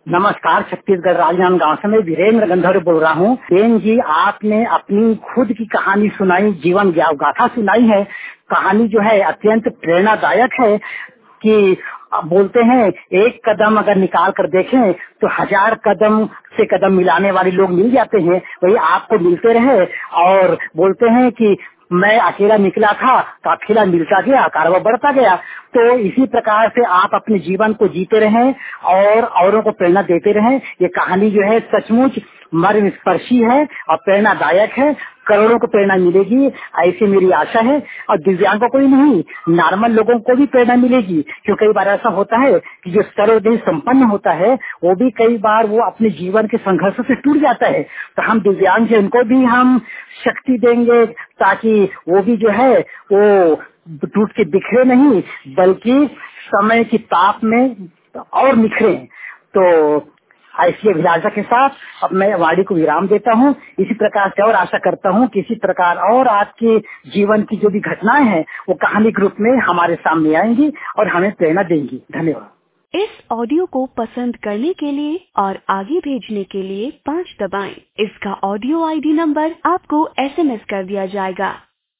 नमस्कार, छत्तीसगढ़ राजनांदगांव से मैं वीरेंद्र गंधर्व बोल रहा हूँ। बेन जी, आपने अपनी खुद की कहानी सुनाई, जीवन गाथा सुनाई है। कहानी जो है अत्यंत प्रेरणादायक है कि बोलते हैं एक कदम अगर निकाल कर देखें तो 1000 कदम से कदम मिलाने वाले लोग मिल जाते हैं। वही आपको मिलते रहे और बोलते हैं कि मैं अकेला निकला था, काफिला मिलता गया, कारवा बढ़ता गया। तो इसी प्रकार से आप अपने जीवन को जीते रहें और औरों को प्रेरणा देते रहें। ये कहानी जो है सचमुच मर्मस्पर्शी है और प्रेरणादायक है। करोड़ों को प्रेरणा मिलेगी, ऐसी मेरी आशा है। और दिव्यांगों को ही नहीं, नॉर्मल लोगों को भी प्रेरणा मिलेगी। क्योंकि कई बार ऐसा होता है कि जो सर्वदेह संपन्न होता है वो भी कई बार वो अपने जीवन के संघर्ष से टूट जाता है। तो हम दिव्यांग हैं, उनको भी हम शक्ति देंगे ताकि वो भी जो है वो टूट के बिखरे नहीं, बल्कि समय की ताप में और निखरे। तो ऐसी अभिलाषा के साथ अब मैं वाणी को विराम देता हूँ। इसी प्रकार से और आशा करता हूँ कि इसी प्रकार और आपके जीवन की जो भी घटनाएं हैं वो कहानी के रूप में हमारे सामने आएंगी और हमें प्रेरणा देंगी। धन्यवाद। इस ऑडियो को पसंद करने के लिए और आगे भेजने के लिए 5 दबाएं। इसका ऑडियो ID नंबर आपको SMS कर दिया जाएगा।